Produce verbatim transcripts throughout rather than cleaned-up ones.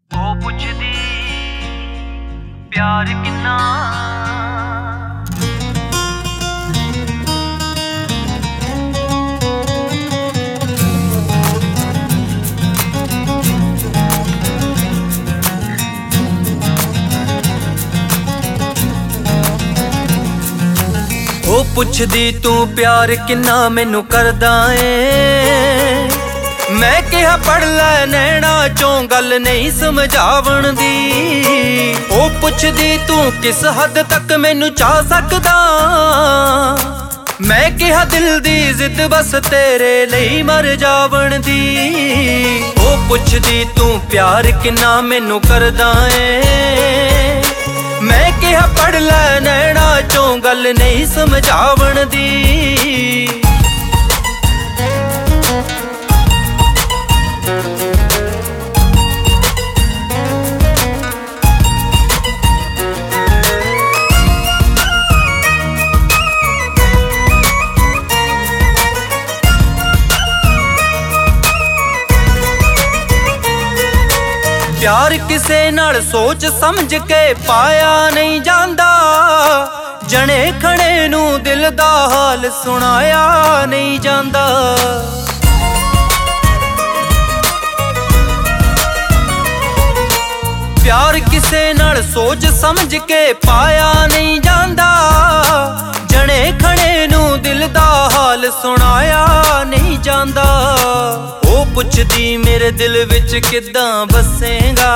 ਉਹ ਪੁੱਛਦੀ ਪਿਆਰ ਕਿੰਨਾ ਉਹ ਪੁੱਛਦੀ ਤੂੰ ਪਿਆਰ ਕਿੰਨਾ ਮੈਨੂੰ ਕਰਦਾ ਏ। ਮੈਂ ਕਿਹਾ ਪੜ ਲੈ ਨੈਣਾ ਚੋਂ ਗੱਲ ਨਹੀਂ ਸਮਝਾਵਣ ਦੀ। ਉਹ ਪੁੱਛਦੀ ਤੂੰ ਕਿਸ ਹੱਦ ਤੱਕ ਮੈਨੂੰ ਚਾਹ ਸਕਦਾ। ਮੈਂ ਕਿਹਾ ਦਿਲ ਦੀ ਜ਼ਿੱਦ ਬਸ ਤੇਰੇ ਲਈ ਮਰ ਜਾਵਣ ਦੀ। ਉਹ ਪੁੱਛਦੀ ਤੂੰ ਪਿਆਰ ਕਿੰਨਾ ਮੈਨੂੰ ਕਰਦਾ ਏ। ਮੈਂ ਕਿਹਾ ਪੜ ਲੈ ਨੈਣਾ ਚੋਂ ਗੱਲ ਨਹੀਂ ਸਮਝਾਵਣ ਦੀ। ਪਿਆਰ ਕਿਸੇ ਨਾਲ ਸੋਚ ਸਮਝ ਕੇ ਪਾਇਆ ਨਹੀਂ ਜਾਂਦਾ। ਜਣੇ ਖਣੇ ਨੂੰ ਦਿਲ ਦਾ ਹਾਲ ਸੁਣਾਇਆ ਨਹੀਂ ਜਾਂਦਾ। ਪਿਆਰ ਕਿਸੇ ਨਾਲ ਸੋਚ ਸਮਝ ਕੇ ਪਾਇਆ ਨਹੀਂ ਜਾਂਦਾ। ਜਣੇ ਖਣੇ ਨੂੰ ਦਿਲ ਦਾ ਹਾਲ ਸੁਣਾਇਆ ਨਹੀਂ ਜਾਂਦਾ। ਉਹ ਪੁੱਛਦੀ ਮੇਰੇ ਦਿਲ ਵਿੱਚ ਕਿੱਦਾਂ ਵਸੇਗਾ।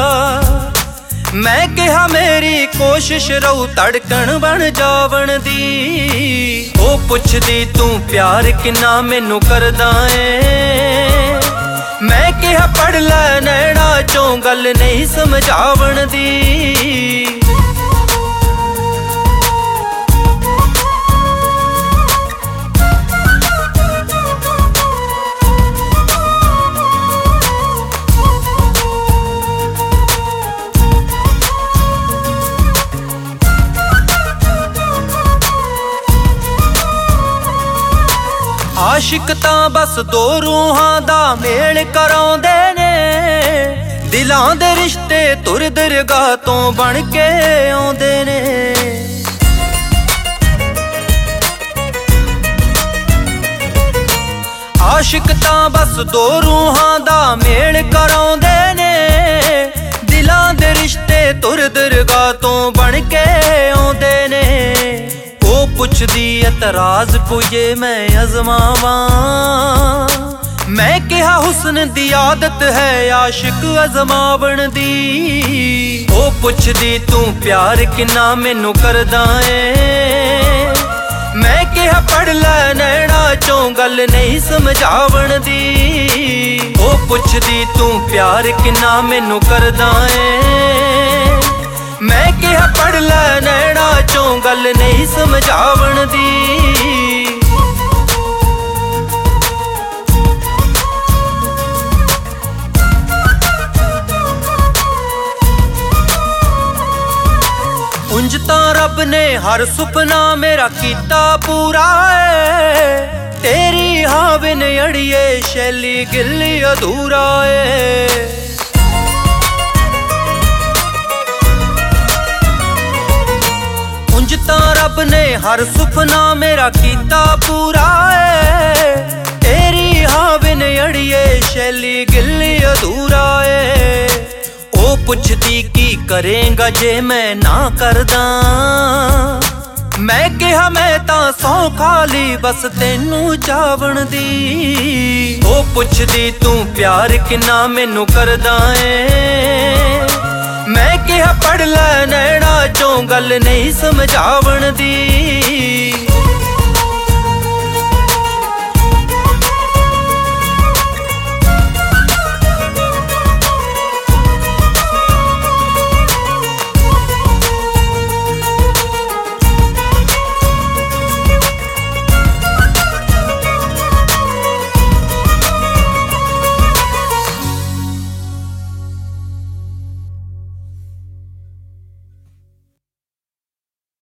ਮੈਂ ਕਿਹਾ ਮੇਰੀ ਕੋਸ਼ਿਸ਼ ਰਹੂ ਧੜਕਣ ਬਣ ਜਾਵਣ ਦੀ। ਉਹ ਪੁੱਛਦੀ ਤੂੰ ਪਿਆਰ ਕਿੰਨਾ ਮੈਨੂੰ ਕਰਦਾ ਏ। ਮੈਂ ਕਿਹਾ ਪੜ ਲੈ ਨੈਣਾ ਚੋਂ ਗੱਲ ਨਹੀਂ ਸਮਝਾਵਣ ਦੀ। ਆਸ਼ਿਕ ਤਾਂ ਬਸ ਦੋ ਰੂਹਾਂ ਦਾ ਮੇਲ ਕਰਾਉਂਦੇ ਨੇ। ਦਿਲਾਂ ਦੇ ਰਿਸ਼ਤੇ ਤੁਰ ਦਰਗਾਹ ਤੋਂ ਬਣ ਕੇ ਆਉਂਦੇ ਨੇ। ਆਸ਼ਿਕ ਤਾਂ ਬਸ ਦੋ ਰੂਹਾਂ ਦਾ ਮੇਲ ਕਰਾਉਂਦੇ ਨੇ। ਦਿਲਾਂ ਦੇ ਰਿਸ਼ਤੇ ਤੁਰ ਦਰਗਾਹ ਤੋਂ ਬਣ ਕੇ ਆਉਂਦੇ ਨੇ। ਉਹ ਪੁੱਛਦੀ ਇਤਰਾਜ਼ ਪੁਜੇ ਮੈਂ ਅਜ਼ਮਾਵਾਂ। ਮੈਂ ਕਿਹਾ ਹੁਸਨ ਦੀ ਆਦਤ ਹੈ ਆਸ਼ਿਕ ਅਜ਼ਮਾਵਣ ਦੀ। ਉਹ ਪੁੱਛਦੀ ਤੂੰ ਪਿਆਰ ਕਿੰਨਾ ਮੈਨੂੰ ਕਰਦਾ ਏ। ਮੈਂ ਕਿਹਾ ਪੜ ਲੈ ਨੈਣਾ ਚੋਂ ਗੱਲ ਨਹੀਂ ਸਮਝਾਵਣ ਦੀ। ਉਹ ਪੁੱਛਦੀ ਤੂੰ ਪਿਆਰ ਕਿੰਨਾ ਮੈਨੂੰ ਕਰਦਾ ਏ। ਮੈਂ ਕਿਹਾ ਪੜ ਲੈ ਨੈਣਾ ਚੋਂ ਗੱਲ ਨਹੀਂ ਸਮਝਾਵਣ ਦੀ। ਉਂਝ ਤਾਂ ਰੱਬ ਨੇ ਹਰ ਸੁਪਨਾ ਮੇਰਾ ਕੀਤਾ ਪੂਰਾ ਏ। ਤੇਰੀ ਹਾਂ ਬਿਨ ਅੜੀਏ ਸ਼ੈਲੀ ਗਿੱਲ ਅਧੂਰਾ ਏ। ਉਂਝ ਤਾਂ ਰੱਬ ਨੇ ਹਰ ਸੁਪਨਾ ਮੇਰਾ ਕੀਤਾ ਪੂਰਾ ਏ। ਤੇਰੀ ਹਾਂ ਬਿਨ ਅੜੀਏ ਸ਼ੈਲੀ ਗਿੱਲ ਅਧੂਰਾ ਏ। ਉਹ ਪੁੱਛਦੀ ਕੀ ਕਰੇਂਗਾ ਜੇ ਮੈਂ ਨਾ ਕਰਦਾ। ਮੈਂ ਕਿਹਾ ਮੈਂ ਤਾਂ ਸੌਂ ਖਾ ਲਈ ਬਸ ਤੈਨੂੰ ਚਾਵਣ ਦੀ। ਉਹ ਪੁੱਛਦੀ ਤੂੰ ਪਿਆਰ ਕਿੰਨਾ ਮੈਨੂੰ ਕਰਦਾ ਏ। ਮੈਂ ਕਿਹਾ ਪੜ ਲੈ ਨੈਣਾ ਚੋਂ ਗੱਲ ਨਹੀਂ ਸਮਝਾਵਣ ਦੀ।